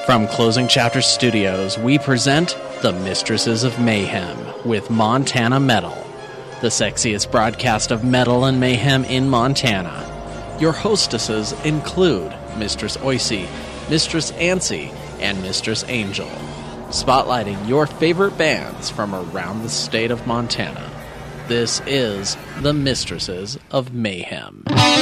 From Closing Chapter Studios, we present The Mistresses of Mayhem with Montana Metal, the sexiest broadcast of metal and mayhem in Montana. Your hostesses include Mistress Oicy, Mistress Ancy, and Mistress Angel, spotlighting your favorite bands from around the state of Montana. This is The Mistresses of Mayhem.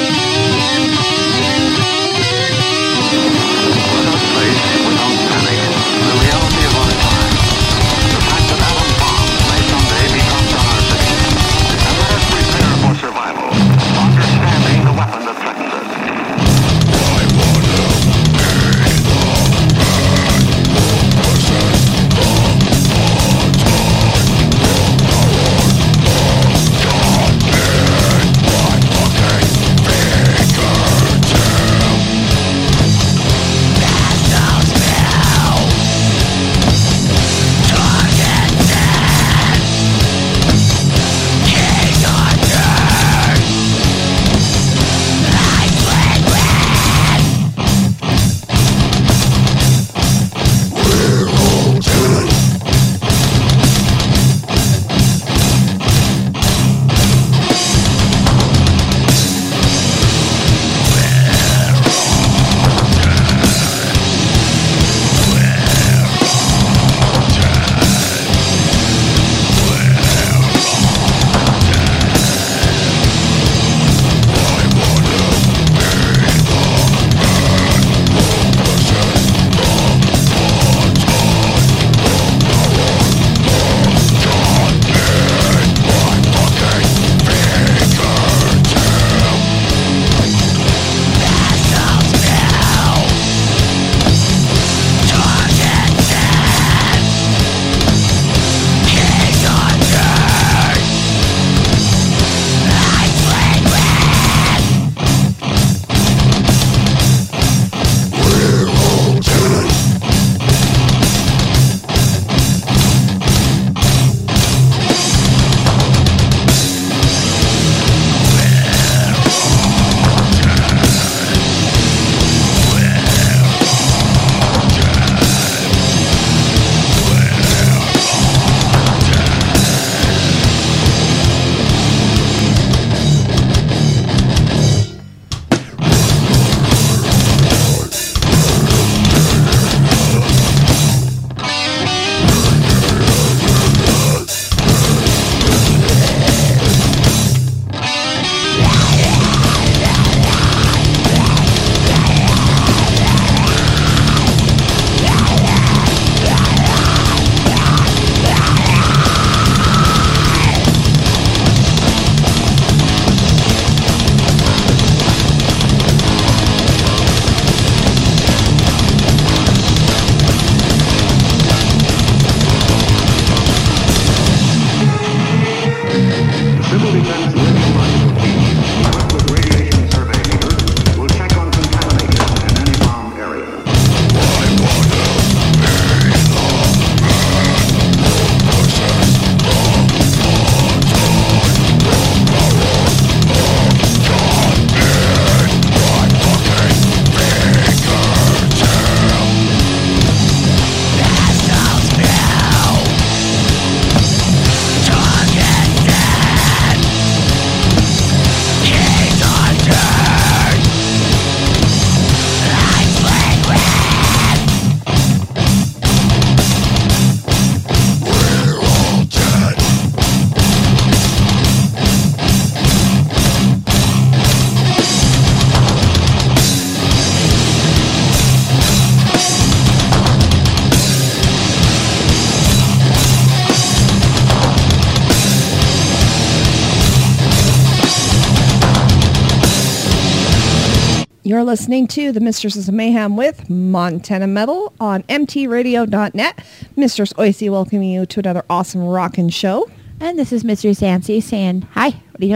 You're listening to The Mistresses of Mayhem with Montana Metal on mtradio.net. Mistress Oicy welcoming you to another awesome rockin' show. And this is Mistress Ancy saying, hi, what are you doing?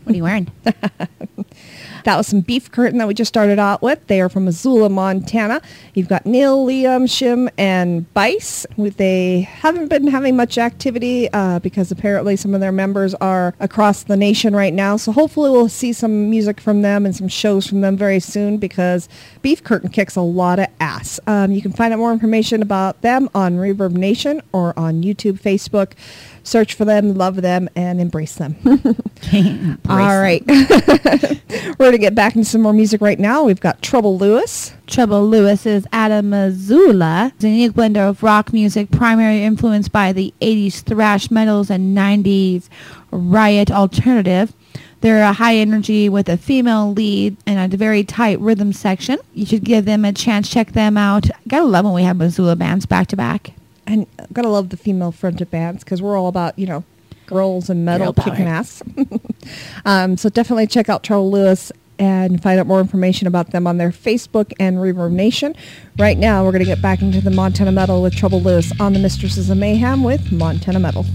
What are you wearing? That was some Beef Curtain that we just started out with. They are from Missoula, Montana. You've got Neil, Liam, Shim, and Bice. They haven't been having much activity because apparently some of their members are across the nation right now. So hopefully we'll see some music from them and some shows from them very soon because Beef Curtain kicks a lot of ass. You can find out more information about them on Reverb Nation or on YouTube, Facebook. Search for them, love them, and embrace them. All right. We're going to get back into some more music right now. We've got Trouble Lewis. Trouble Lewis is out of Missoula. It's a unique blender of rock music, primarily influenced by the 80s thrash metals and 90s riot alternative. They're a high energy with a female lead and a very tight rhythm section. You should give them a chance. Check them out. Gotta love when we have Missoula bands back to back. And gotta love the female fronted bands because we're all about, girls and metal kicking ass. So definitely check out Trouble Lewis and find out more information about them on their Facebook and Reverb Nation. Right now, we're going to get back into the Montana Metal with Trouble Lewis on the Mistresses of Mayhem with Montana Metal.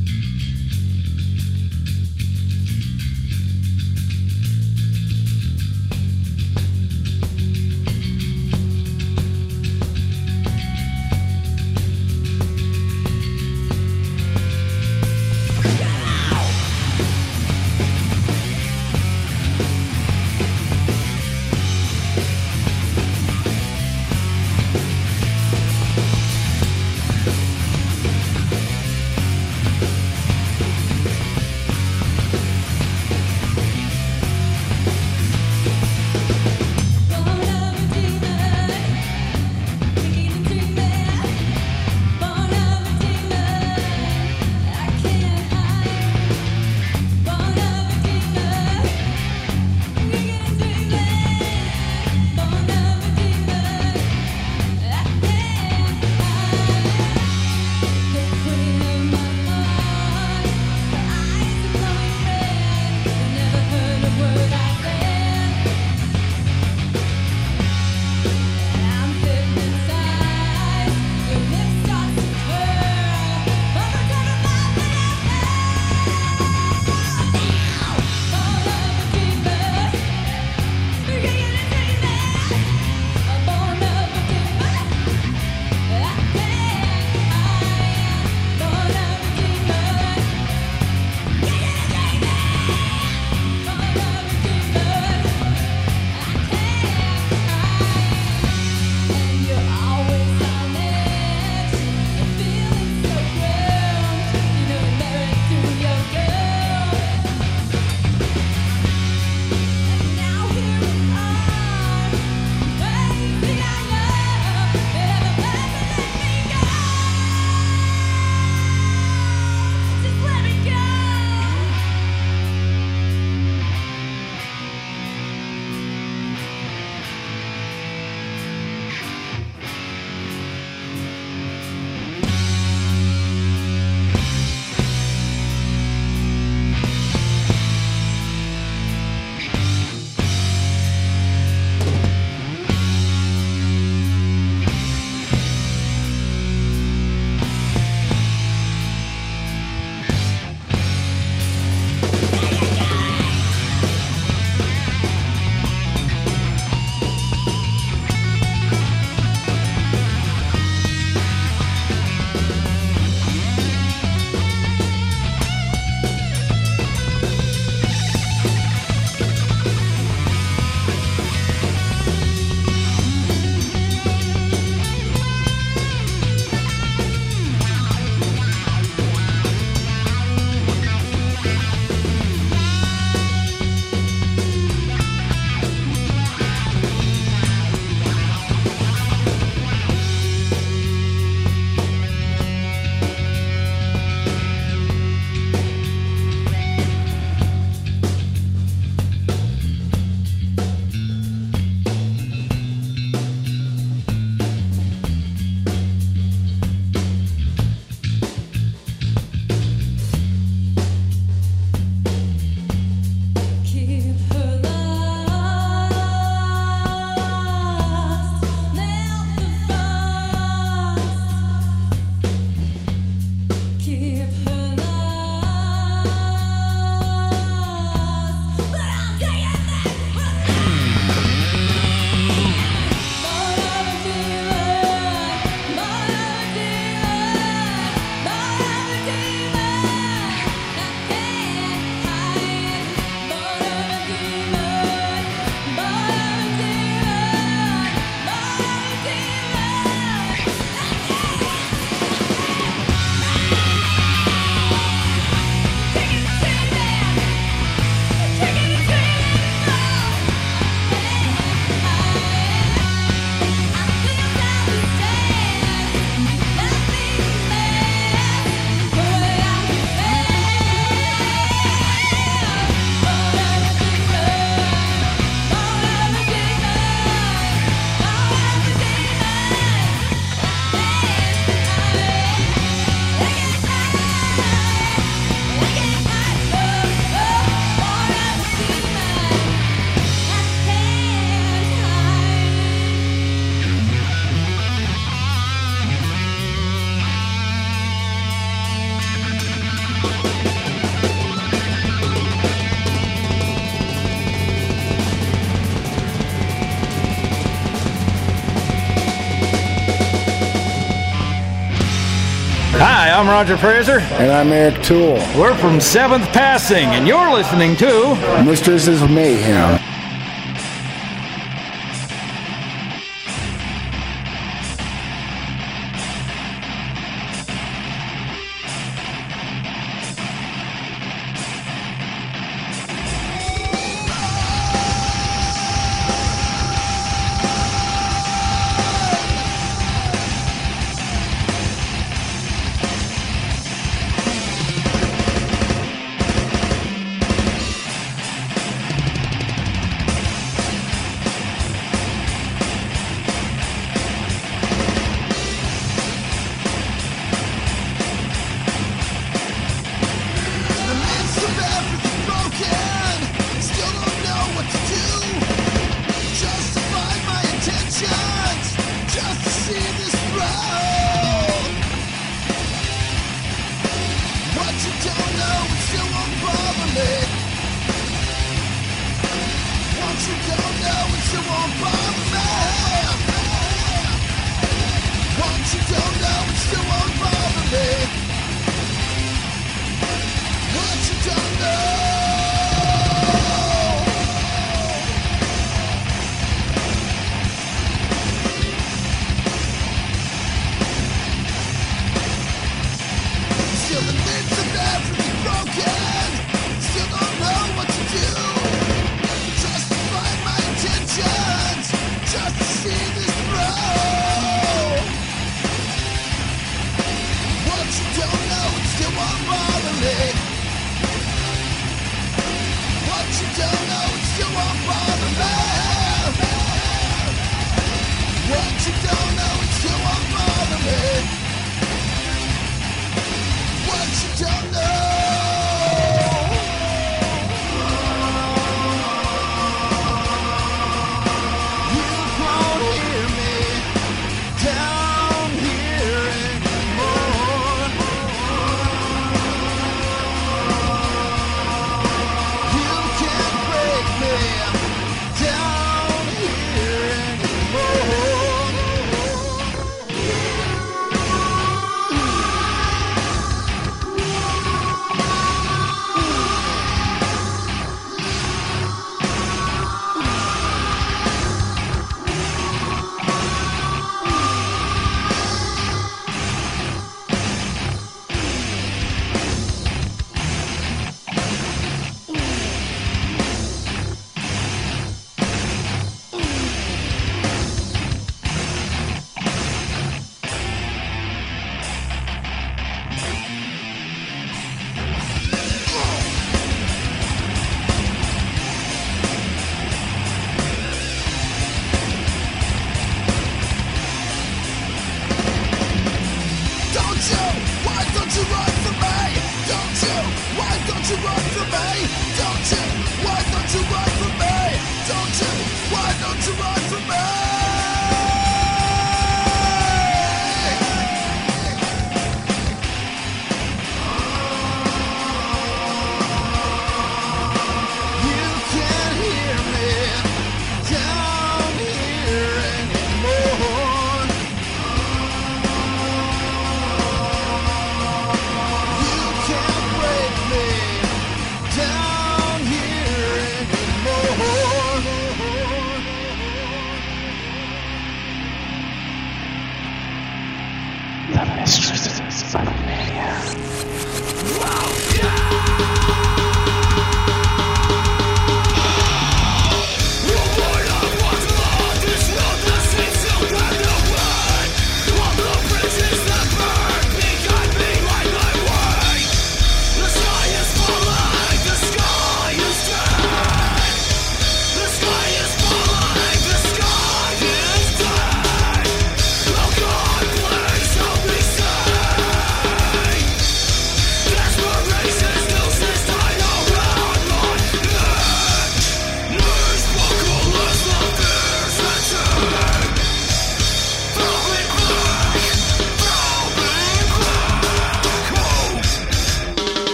I'm Roger Fraser. And I'm Eric Toole. We're from 7th Passing, and you're listening to Mistresses of Mayhem. You can't break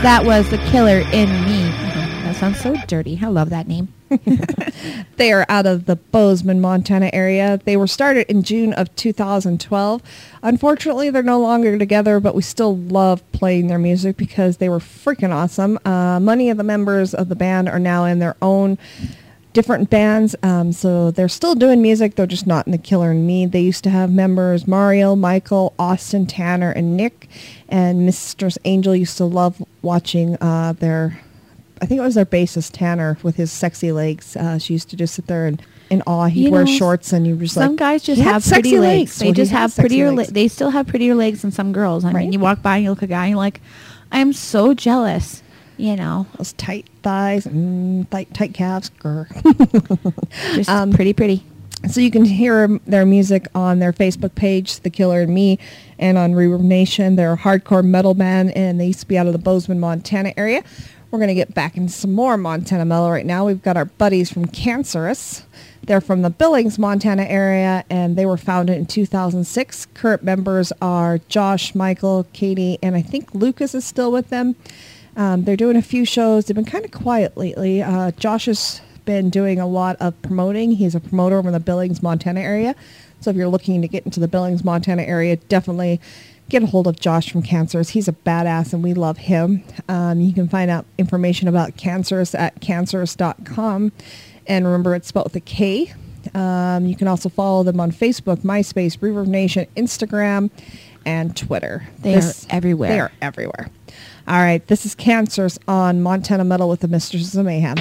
That was The Killer in Me. That sounds so dirty. I love that name. They are out of the Bozeman, Montana area. They were started in June of 2012. Unfortunately, they're no longer together, but we still love playing their music because they were freaking awesome. Many of the members of the band are now in their own different bands, so they're still doing music. They're just not in The Killer and Me. They used to have members Mario, Michael, Austin, Tanner, and Nick. And Mistress Angel used to love watching I think it was their bassist Tanner with his sexy legs. She used to just sit there and in awe. He'd wear shorts, and you were just some guys just have pretty legs. They just have prettier legs. They still have prettier legs than some girls. I mean, you walk by and you look at a guy and you're like, I'm so jealous. You know, those tight thighs and tight calves. Just pretty. So you can hear their music on their Facebook page, The Killer and Me, and on Reverb Nation. They're a hardcore metal band, and they used to be out of the Bozeman, Montana area. We're going to get back into some more Montana metal right now. We've got our buddies from Cancerous. They're from the Billings, Montana area, and they were founded in 2006. Current members are Josh, Michael, Katie, and I think Lucas is still with them. They're doing a few shows. They've been kind of quiet lately. Josh has been doing a lot of promoting. He's a promoter over in the Billings, Montana area. So if you're looking to get into the Billings, Montana area, definitely get a hold of Josh from Cancerous. He's a badass, and we love him. You can find out information about Cancerous at cancerous.com. And remember, it's spelled with a K. You can also follow them on Facebook, MySpace, Reverb Nation, Instagram, and Twitter. They are everywhere. They are everywhere. All right, this is Cancerous on Montana Metal with the Mistresses of Mayhem.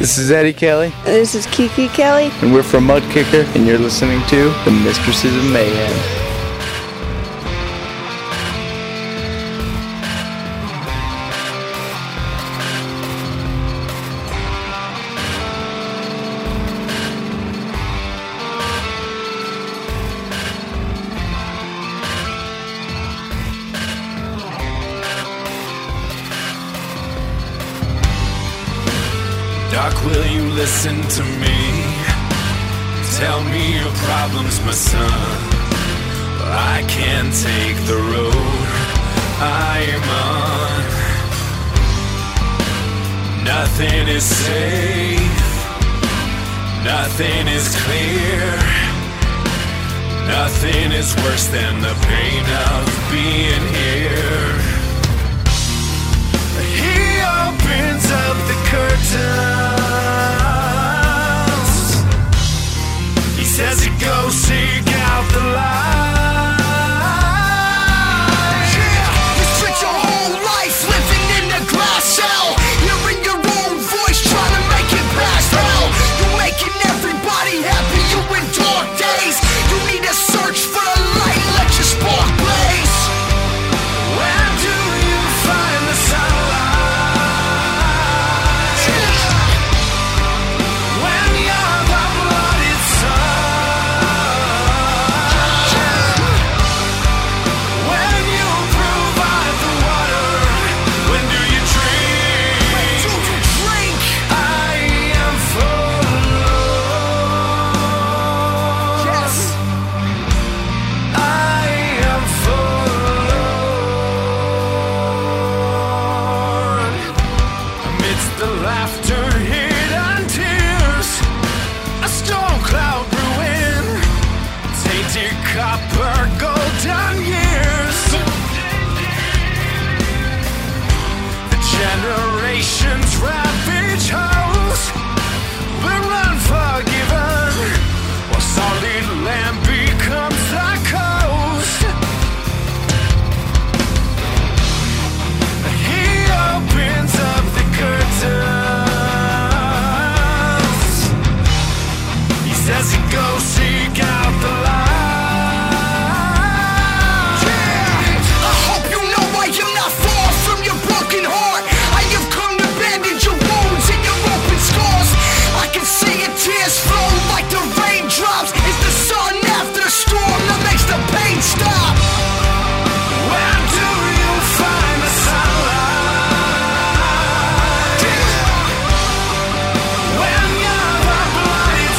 This is Eddie Kelly. This is Kiki Kelly. And we're from Mudkicker, and you're listening to The Mistresses of Mayhem. Doc, will you listen to me? Tell me your problems, my son. I can't take the road I am on. Nothing is safe. Nothing is clear. Nothing is worse than the pain of being here. He opens up the curtains. He says he go seek out the light. Yeah, you spent your whole life living in a glass cell, hearing your own voice trying to make it past hell. You're making everybody happy, you in dark days. You need to search for the light, let your spark blaze. Where do you find the sunlight? Generations ravage house. We're unforgiven while solid land becomes the coast. He opens up the curtains. He says he goes seek out the light. Tears flow like the raindrops. It's the sun after the storm that makes the pain stop. Where do you find the sunlight? When you're the bloodied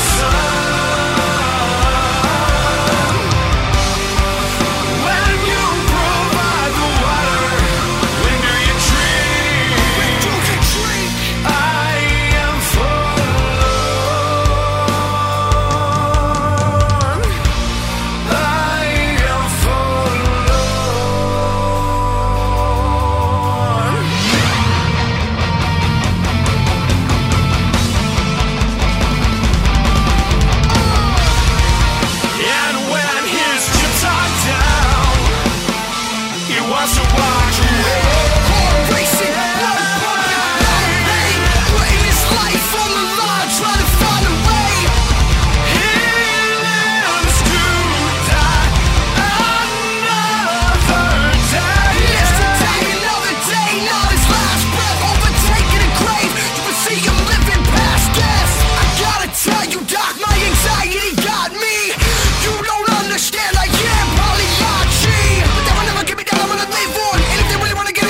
sun. When you provide the water. When do you drink? When do you drink? I am full. Understand I am Pagliacci, but they will never get me down, I'm gonna live on. And if they really wanna get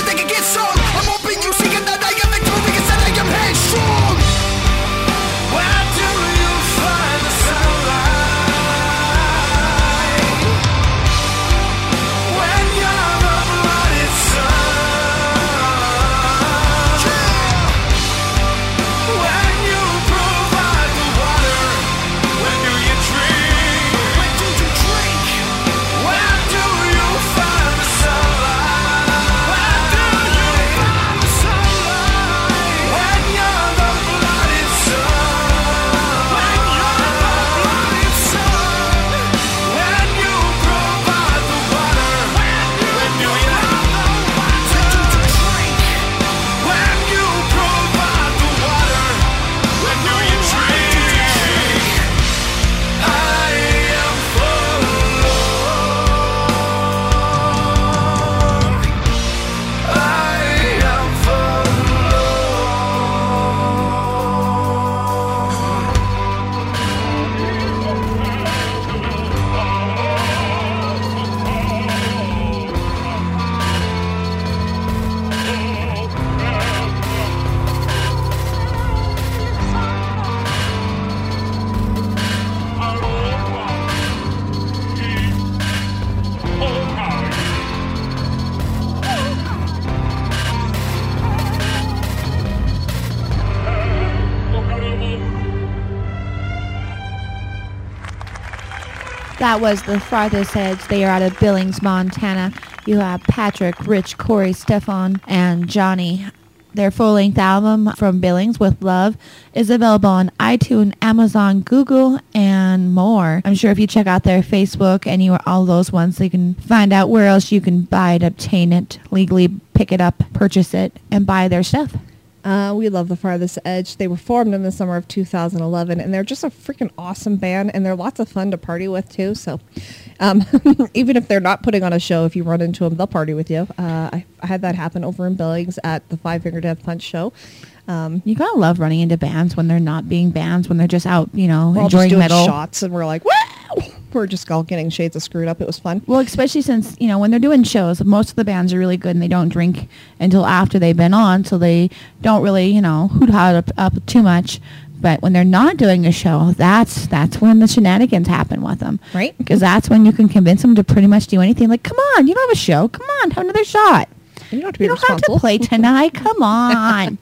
That was The Farthest Edge. They are out of Billings, Montana. You have Patrick, Rich, Corey, Stefan, and Johnny. Their full-length album, From Billings with Love, is available on iTunes, Amazon, Google, and more. I'm sure if you check out their Facebook and all those ones, you can find out where else you can buy it, obtain it, legally pick it up, purchase it, and buy their stuff. We love The Farthest Edge. They were formed in the summer of 2011, and they're just a freaking awesome band, and they're lots of fun to party with, too. So even if they're not putting on a show, if you run into them, they'll party with you. I had that happen over in Billings at the Five Finger Death Punch show. You gotta love running into bands when they're not being bands, when they're just out, we're all enjoying just doing metal. shots, and we're like, wow! We're just all getting shades of screwed up. It was fun. Well, especially since, when they're doing shows, most of the bands are really good and they don't drink until after they've been on, so they don't really, hoot-ha up too much. But when they're not doing a show, that's when the shenanigans happen with them. Right. Because that's when you can convince them to pretty much do anything. Like, come on, you don't have a show. Come on, have another shot. You don't have to be You don't have to responsible. play tonight. Come on.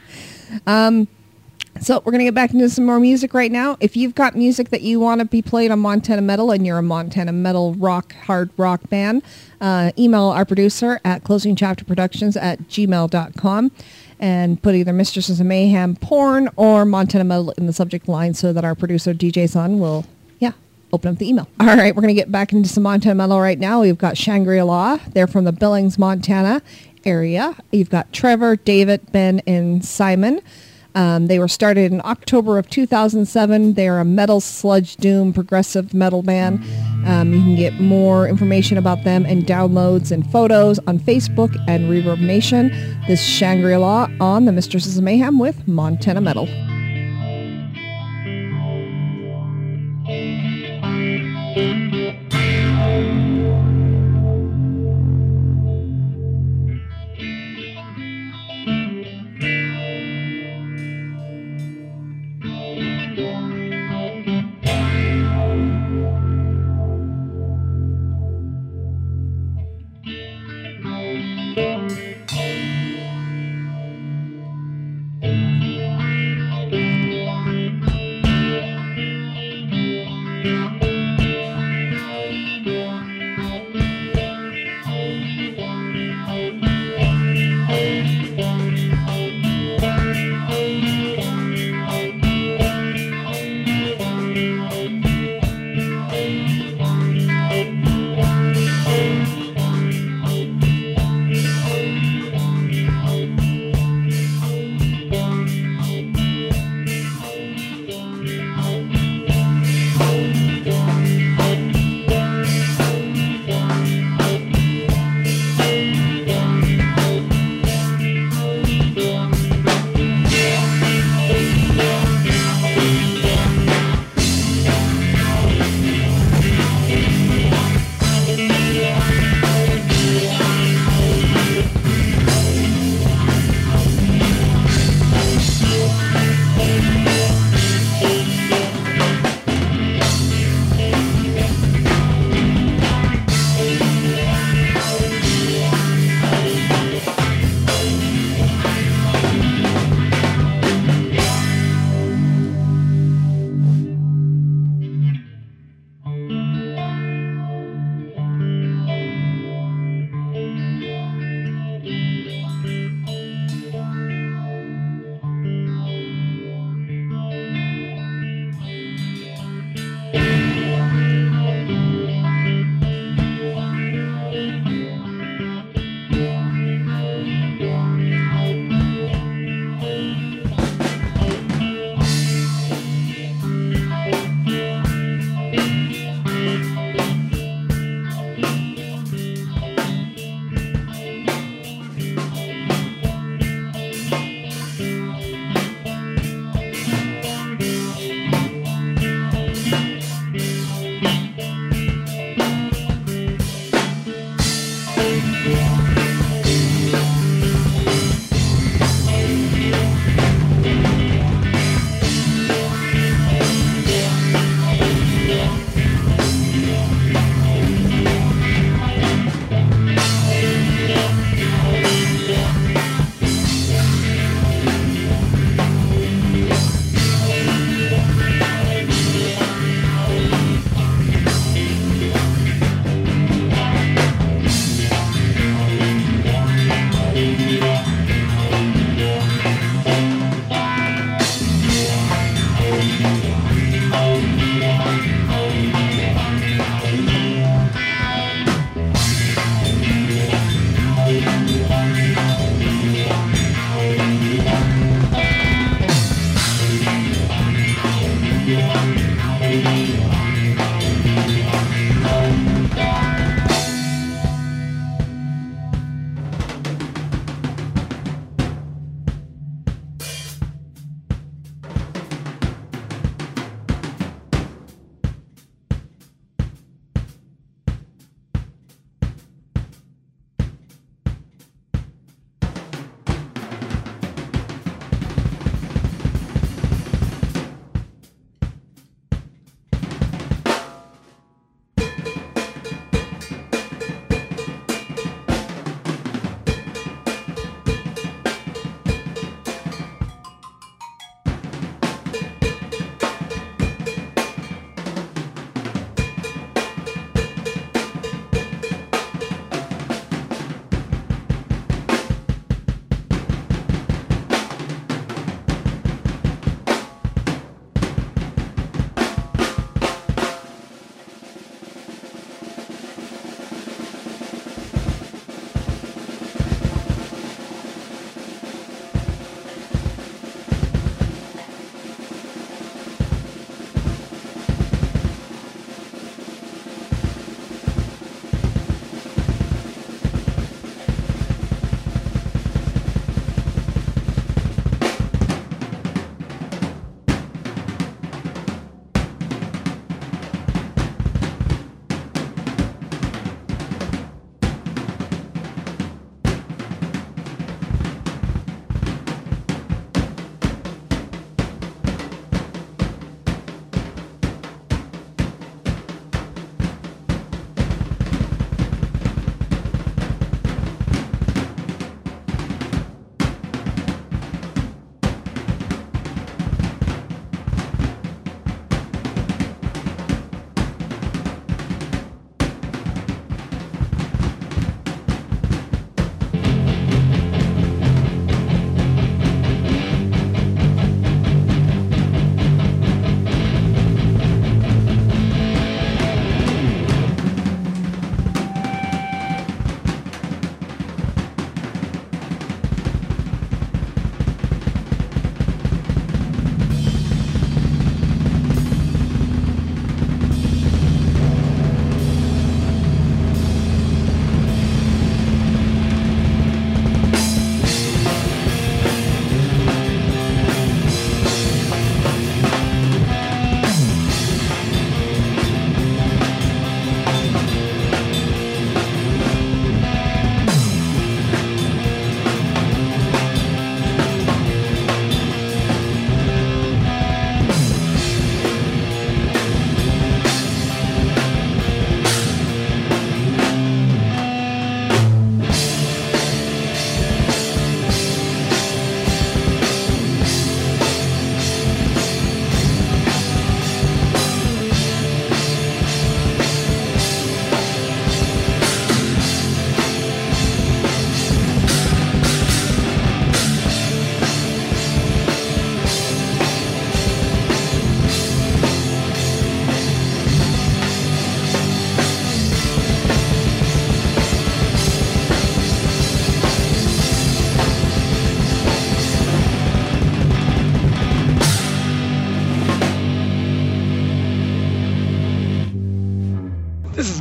So we're going to get back into some more music right now. If you've got music that you want to be played on Montana Metal and you're a Montana Metal hard rock band, email our producer at closingchapterproductions@gmail.com and put either Mistresses of Mayhem porn or Montana Metal in the subject line so that our producer, DJ Son, will, open up the email. All right, we're going to get back into some Montana Metal right now. We've got Shangri-La. They're from the Billings, Montana area. You've got Trevor, David, Ben, and Simon. They were started in October of 2007. They are a metal, sludge, doom, progressive metal band. You can get more information about them and downloads and photos on Facebook and Reverb Nation. This is Shangri-La on the Mistresses of Mayhem with Montana Metal.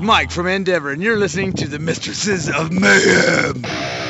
Mike from Endeavor, and you're listening to the Mistresses of Mayhem.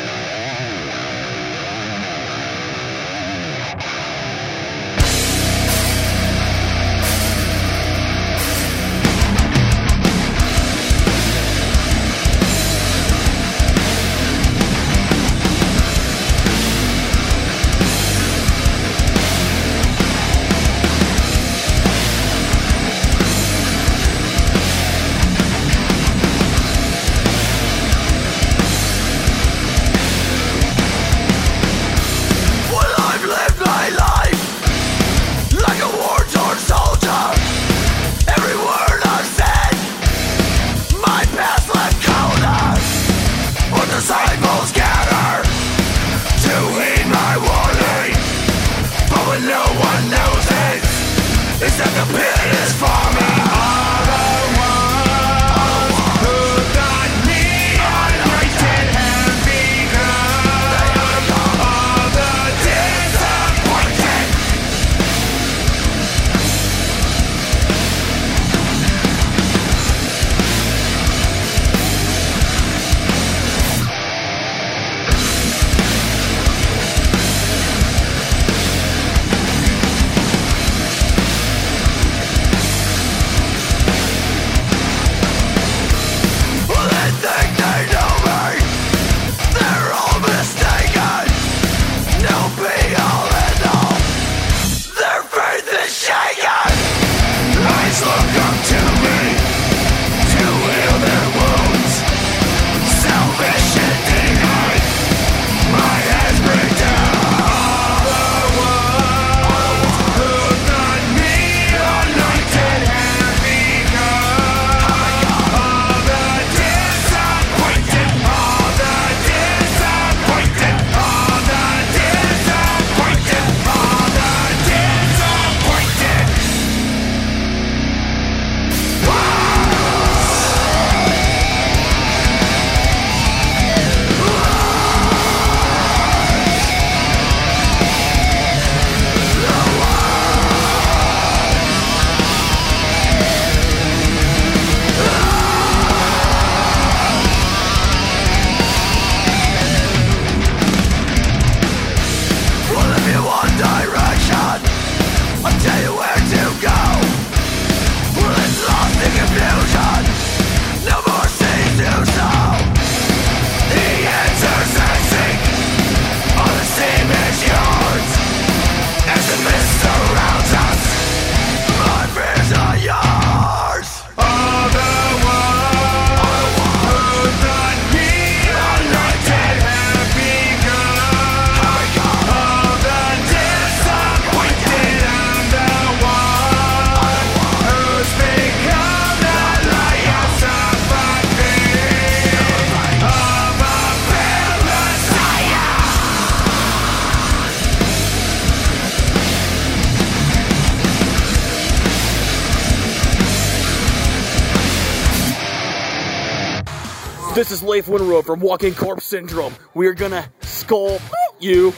This is Leif Winrow from Walking Corpse Syndrome. We're gonna skull you.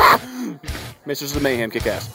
Mistresses of Mayhem, kick ass.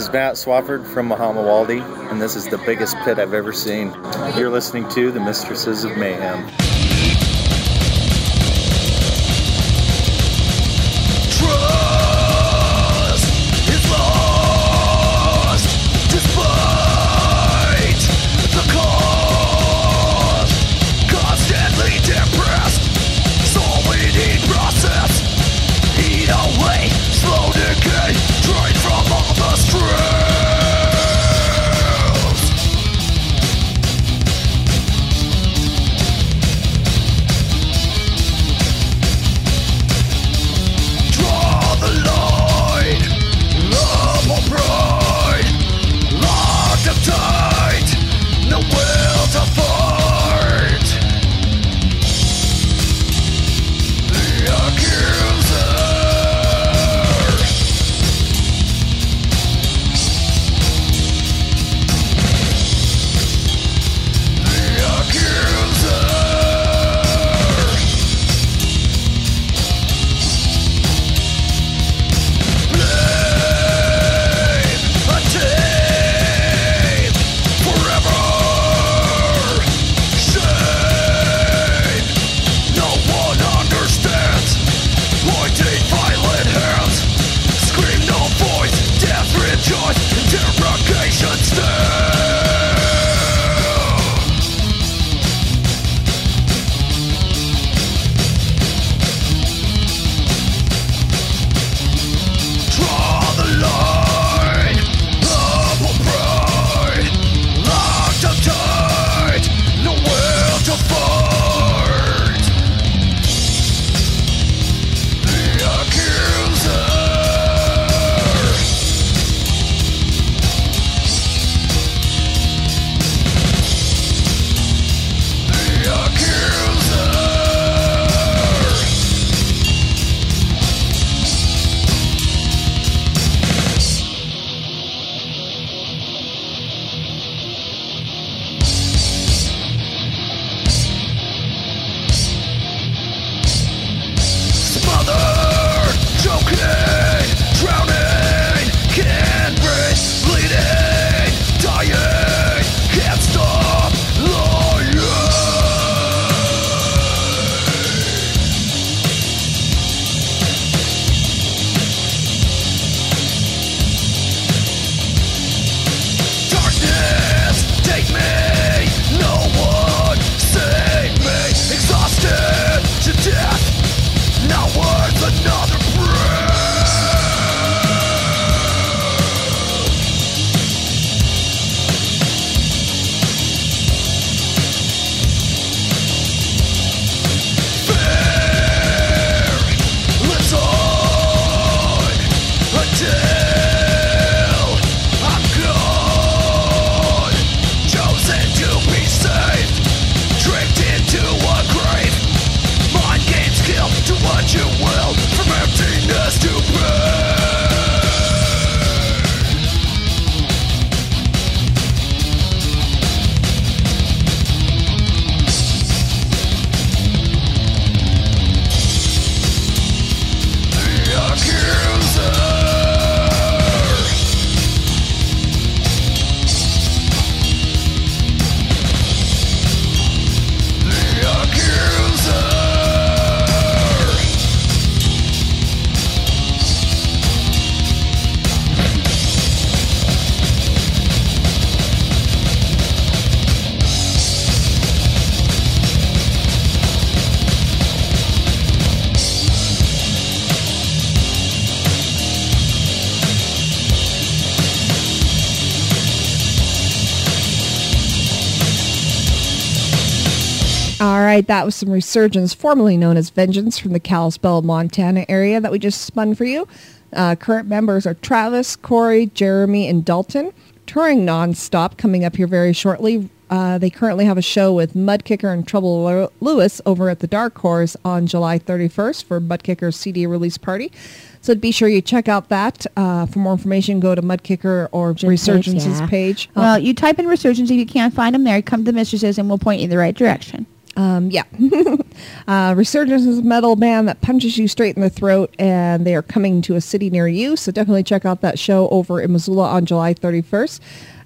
is Matt Swafford from Mahamawaldi, and this is the biggest pit I've ever seen. You're listening to the Mistresses of Mayhem. Trust is lost despite the cause. Constantly depressed, solid process. Eat away, slow decay, drained from all the stress. Draw the line of all pride, locked up tight, no will to fight. The accuser, the accuser. Blame, attain, forever. Shame, no one understands. Pointing violent hands, scream no voice, death rejoice, interrogation stand. Draw the line of all pride, locked up tight, no will to fight. The accuser, the accuser. Smothered, choking, drowning, can't breathe, bleeding, dying, can't stop, lying. Darkness, take me, no one save me, exhausted to death, not worth another breath. Fear lives on until I'm gone, chosen to be saved, tricked into a grave. Mind games kill, do what you will, from emptiness to pain. The accuser, the accuser. All right, that was some Resurgence, formerly known as Vengeance, from the Kalispell, Montana area that we just spun for you. Current members are Travis, Corey, Jeremy, and Dalton. Touring nonstop, coming up here very shortly. They currently have a show with Mudkicker and Trouble Lewis over at the Dark Horse on July 31st for Mudkicker's CD release party. So be sure you check out that. For more information, go to Mudkicker or Resurgence's page. Well, you type in Resurgence. If you can't find them there, come to the Mistresses and we'll point you in the right direction. Resurgence is a metal band that punches you straight in the throat, and they are coming to a city near you. So definitely check out that show over in Missoula on July 31st.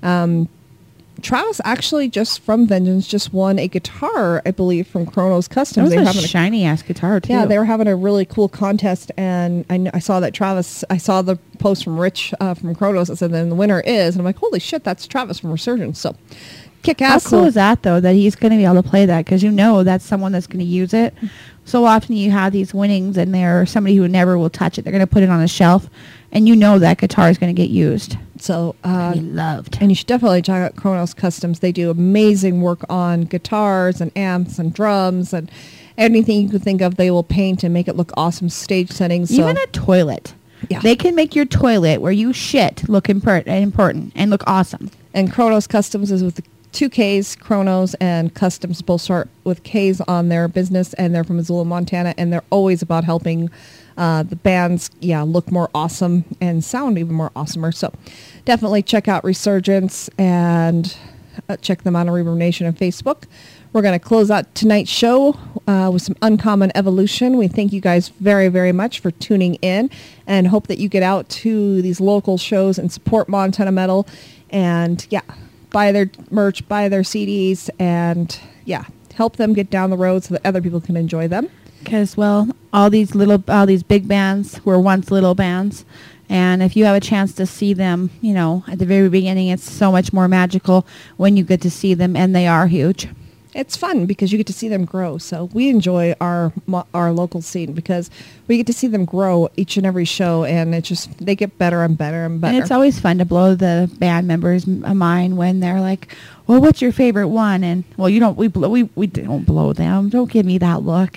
Travis actually just from Vengeance just won a guitar, I believe, from Kronos Customs. That was a shiny ass guitar too. Yeah, they were having a really cool contest, and I saw that Travis. I saw the post from Rich from Kronos that said then the winner is, and I'm like, holy shit, that's Travis from Resurgence. So kick ass. How cool is that though? That he's going to be able to play that because you know that's someone that's going to use it. So often you have these winnings, and they're somebody who never will touch it. They're going to put it on a shelf, and you know that guitar is going to get used. So loved. And you should definitely check out Kronos Customs. They do amazing work on guitars and amps and drums and anything you can think of. They will paint and make it look awesome. Stage settings. Even a toilet. Yeah. They can make your toilet where you shit look important and look awesome. And Kronos Customs is with the 2 Ks. Kronos and Customs both start with Ks on their business, and they're from Missoula, Montana, and they're always about helping the bands look more awesome and sound even more awesomer. So definitely check out Resurgence and check them out on Reverb Nation and Facebook. We're going to close out tonight's show with some Uncommon Evolution. We thank you guys very, very much for tuning in, and hope that you get out to these local shows and support Montana Metal, and buy their merch, buy their CDs, and help them get down the road so that other people can enjoy them. Because, all these big bands were once little bands. And if you have a chance to see them, at the very beginning, it's so much more magical when you get to see them, and they are huge. It's fun because you get to see them grow. So we enjoy our local scene because we get to see them grow each and every show, and they get better and better and better. And it's always fun to blow the band members' mind when they're like, "Well, what's your favorite one?" And we don't blow them. Don't give me that look.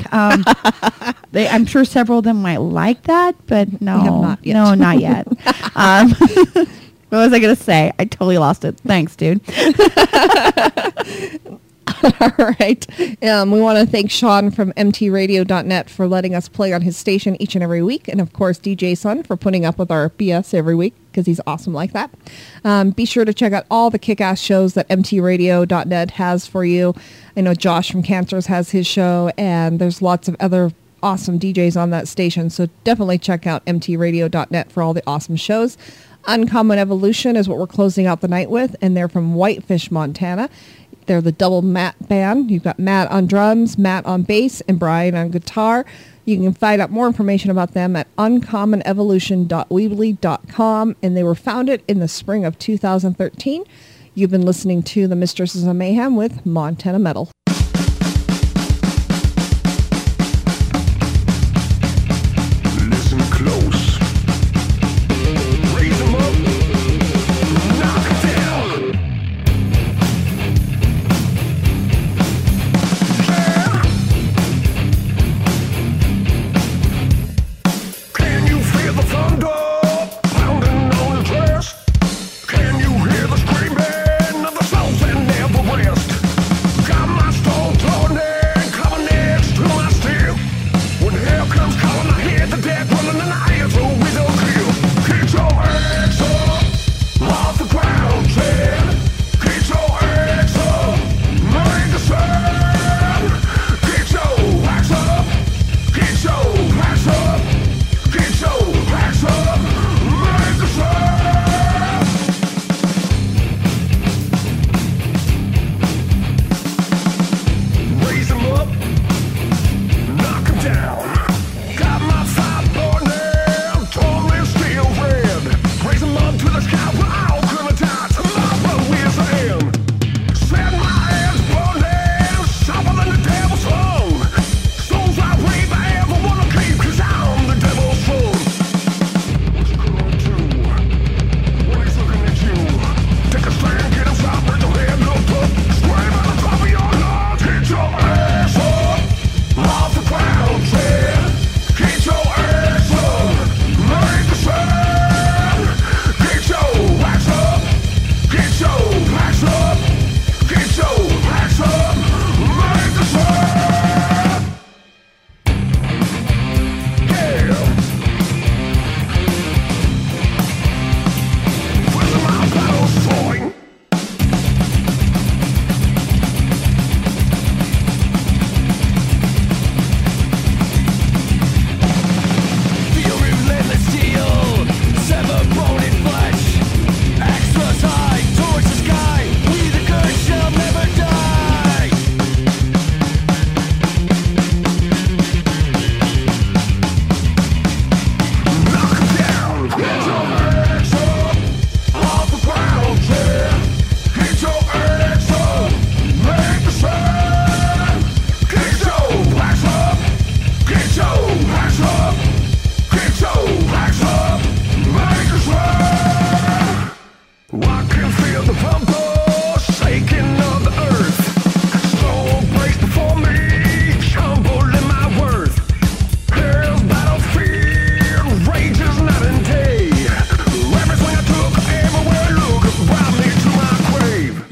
I'm sure several of them might like that, but no, we have not yet. No, not yet. What was I gonna say? I totally lost it. Thanks, dude. All right. We want to thank Sean from mtradio.net for letting us play on his station each and every week. And, of course, DJ Sun for putting up with our BS every week because he's awesome like that. Be sure to check out all the kick-ass shows that mtradio.net has for you. I know Josh from Cancers has his show, and there's lots of other awesome DJs on that station. So definitely check out mtradio.net for all the awesome shows. Uncommon Evolution is what we're closing out the night with, and they're from Whitefish, Montana. They're the double Matt band. You've got Matt on drums, Matt on bass, and Brian on guitar. You can find out more information about them at uncommonevolution.weebly.com, and they were founded in the spring of 2013. You've been listening to The Mistresses of Mayhem with Montana Metal. Listen close. Raise 'em up. Knock it down. Can you feel the thunder pounding on the chest? Can you hear the screaming of the souls and never rest? Got my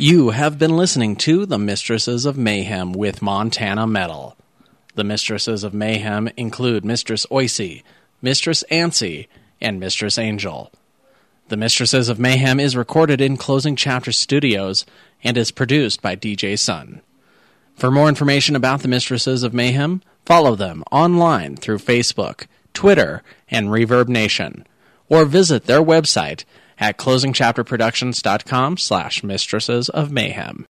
You have been listening to The Mistresses of Mayhem with Montana Metal. The Mistresses of Mayhem include Mistress Oicy, Mistress Ancy, and Mistress Angel. The Mistresses of Mayhem is recorded in Closing Chapter Studios and is produced by DJ Sun. For more information about the Mistresses of Mayhem, follow them online through Facebook, Twitter, and Reverb Nation, or visit their website at closingchapterproductions.com/Mistresses of Mayhem.